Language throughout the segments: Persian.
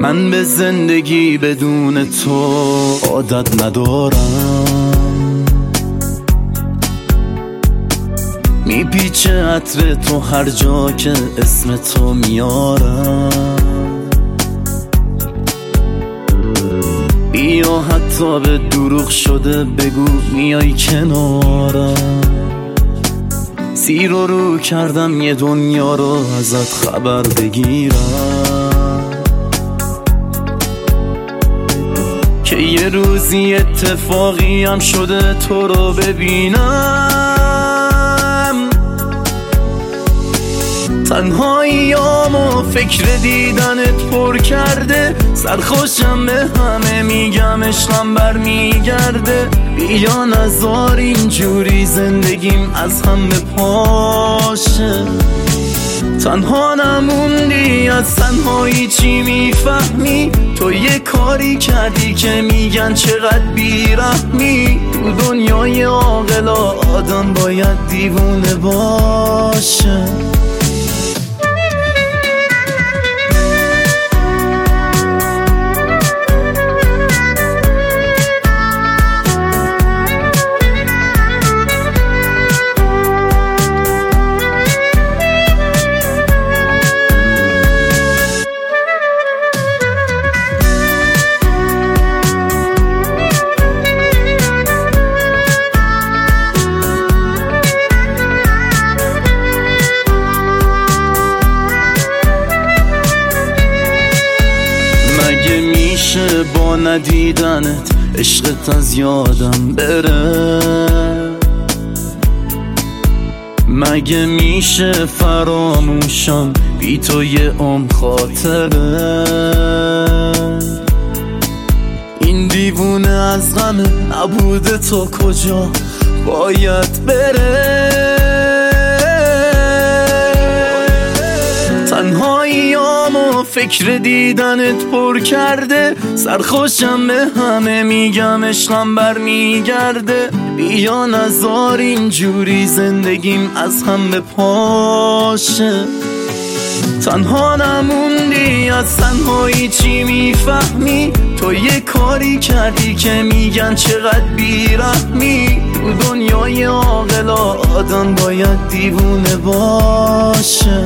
من به زندگی بدون تو عادت ندارم، میپیچه عطر تو هر جا که اسم تو میارم. بیا حتی به دروغ شده بگو میای کنارم. سیر رو کردم یه دنیا رو ازت خبر بگیرم، که یه روزی اتفاقی هم شده تو رو ببینم. تنهاییامو فکر دیدنت پر کرده، سرخوشم به همه میگم عشقم برمیگرده. بیا نذار اینجوری زندگیم از هم بپاشه. تنها نموندی، از تنهایی چی میفهمی؟ تو یه کاری کردی که میگن چقدر بیرحمی. تو دنیای عاقلا آدم باید دیوونه باشه. میشه با ندیدنت عشقت از یادم بره؟ مگه میشه فراموشم بی تو یه عمر خاطره؟ این دیوونه از غم نبوده تو کجا باید بره؟ تنهاییامو فکر دیدنت پر کرده، سرخوشم به همه میگم عشقم برمیگرده. بیا نذار اینجوری زندگیم از هم بپاشه. تنها نموندی، از تنهایی چی میفهمی؟ تو یه کاری کردی که میگن چقدر بیرحمی. تو دنیای عاقلا آدم باید دیوونه باشه.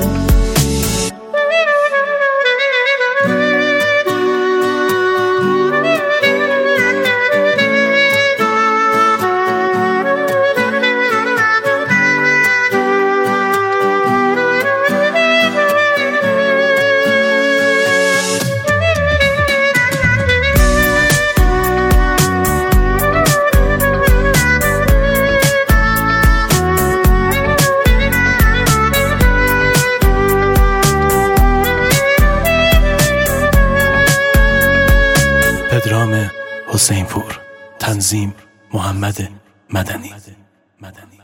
پدرام حسینپور، تنظیم محمد مدنی.